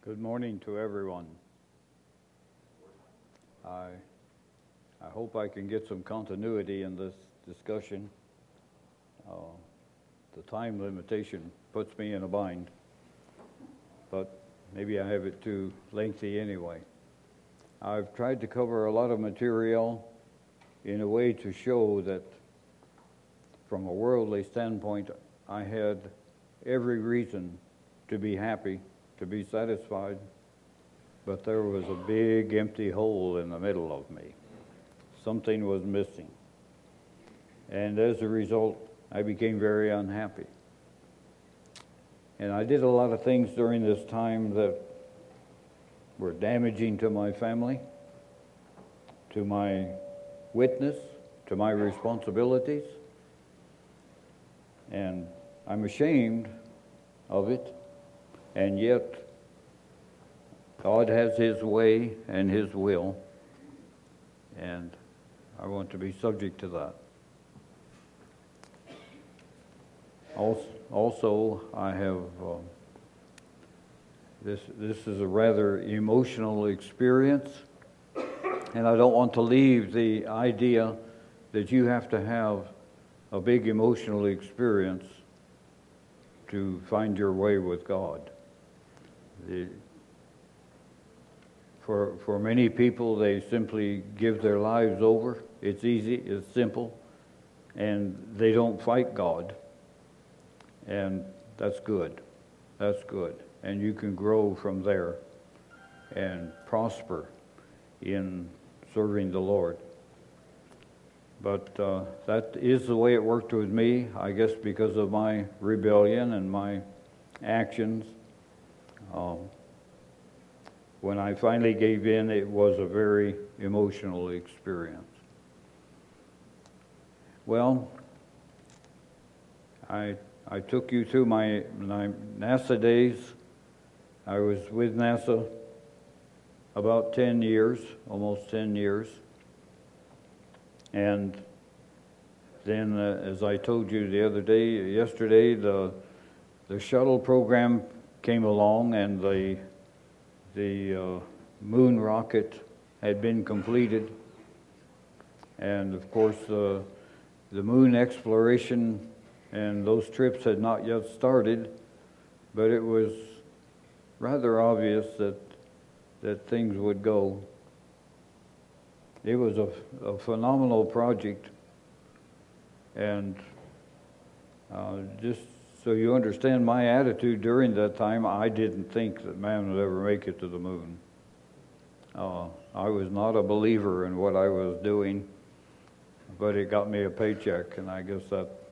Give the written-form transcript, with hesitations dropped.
Good morning to everyone. I hope I can get some continuity in this discussion. The time limitation puts me in a bind, but maybe I have it too lengthy anyway. I've tried to cover a lot of material in a way to show that from a worldly standpoint, I had every reason to be happy, to be satisfied, but there was a big empty hole in the middle of me. Something was missing. And as a result, I became very unhappy. And I did a lot of things during this time that were damaging to my family, to my witness, to my responsibilities. And I'm ashamed of it. And yet, God has His way and His will, and I want to be subject to that. Also, I have, this is a rather emotional experience, and I don't want to leave the idea that you have to have a big emotional experience to find your way with God. For many people, they simply give their lives over. It's easy, it's simple, and they don't fight God. And that's good. That's good. And you can grow from there and prosper in serving the Lord. But that is the way it worked with me, I guess because of my rebellion and my actions. When I finally gave in, it was a very emotional experience. Well, I took you through my NASA days. I was with NASA about 10 years, almost 10 years. And then, as I told you yesterday, the shuttle program came along, and the moon rocket had been completed. And of course, the moon exploration and those trips had not yet started, but it was rather obvious that things would go. It was a phenomenal project, and just so you understand my attitude during that time, I didn't think that man would ever make it to the moon. I was not a believer in what I was doing, but it got me a paycheck, and I guess that